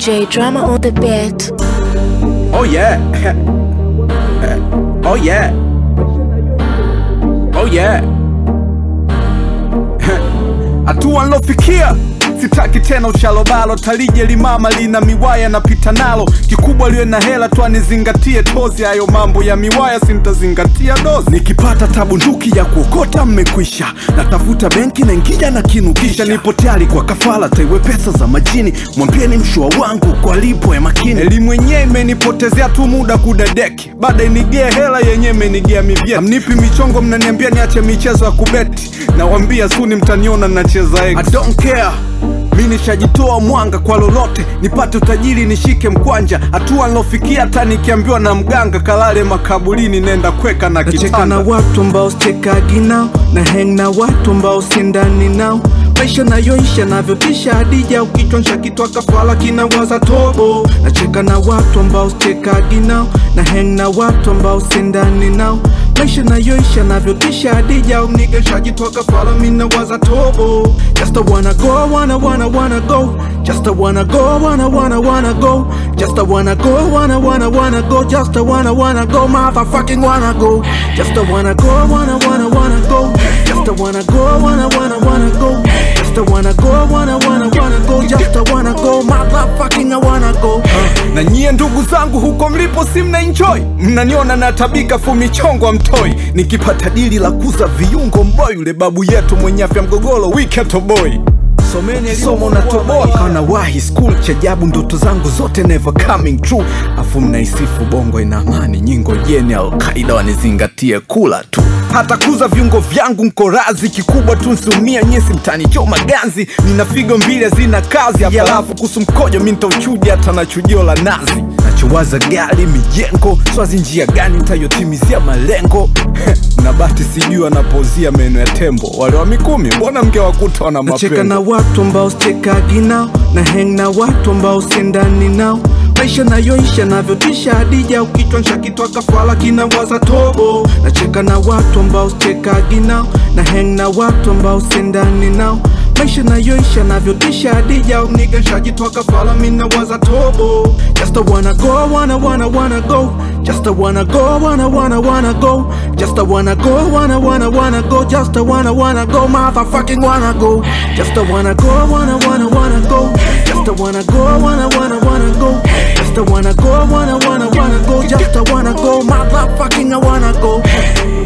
DJ Drama on the beat. Oh yeah. Oh yeah. Oh yeah. Hatua nilofikia sitaki tena uchalobalo, talije limama lina miwaya na pita nalo, kikubwa liwe na hela tu anizingatie tozi, hayo mambo ya miwaya sintazingatia dozi. Nikipata tabunduki ya kuokota mmekwisha, natafuta benki na ingija na kinukisha, nipo tayari kwa kafala taiwe pesa za majini, mwambieni mshua wangu kwa lipo ya makini. Elimu yenyewe imenipotezea tu muda kudadeki, baada inigea hela yenyewe imenigea mivyeti. Amnipi michongo mnaniambia niache michezo ya kubeti, nawambia suni mtaniona nacheza X. I don't care, mimi nishajitoa mwanga kwa lolote, nipate utajiri nishike mkwanja. Hatua nilofikia hata nikiambiwa na mganga kalale makaburini nenda kweka na kitanda. Nacheka na watu ambao sichekagi nao, na hang na watu ambao sindani nao, maisha nayoisha navyotisha hadija, ukichonsha kitwa kafala kinawaza tobo. Nacheka na watu ambao sichekagi nao, na hang na watu ambao sindani nao, maisha nayoisha navyotisha hadija, unigesha jitwa kafala minawaza tobo. Just I wanna go, wanna go, just I wanna go, wanna go, just I wanna go, wanna go, just I wanna go, motherfucking wanna go. Just I wanna go, wanna go, just I wanna go, wanna go, just I wanna go, wanna go, just I wanna go, motherfucking I wanna go. Na nyie ndugu zangu huko mlipo si mna enjoy, mnaniona natabika fumichongo amtoi, nikipata dili la kuza viungo mboy, yule babu yetu mwenye afya mgogolo wiketo boy. Someni somo na toboa kana wahi school, chajabu ndoto zangu zote never coming true. Afu mnaisifu bongo ina amani, nyingo jeni Al-Qaeda wanizingatie kula tu. Hata kuza viungo vyangu mkorazi, kikubwa tu nsumia nyesi mtani choma ganzi. Nina figo mbili zina kazi, alafu kusu mkojo minta uchuji hata na chujio la nazi. Nachowaza gari mijengo, swazi njia gani nitayotimizia malengo. Nabati sijui anapozia meno ya tembo, wale wa Mikumi mbona mngewakuta wana mapengo. Nacheka na watu ambao sichekagi nao, na hang na watu ambao sindani nao, maisha nayoisha navyotisha hadija, ukichonsha kitwa kafala kinawaza tobo. Nacheka na watu ambao sichekagi nao, na hang na watu ambao sindani nao, maisha nayoisha navyotisha hadija, unigesha jitwa kafala minawaza tobo. Just I wanna go, wanna go, just I wanna go, wanna go, just I wanna go, wanna go, just I wanna go, motherfucking wanna go. Just I wanna go, wanna go, just I wanna go, wanna go, just I wanna go, wanna go, just I wanna go, motherfucking I wanna go.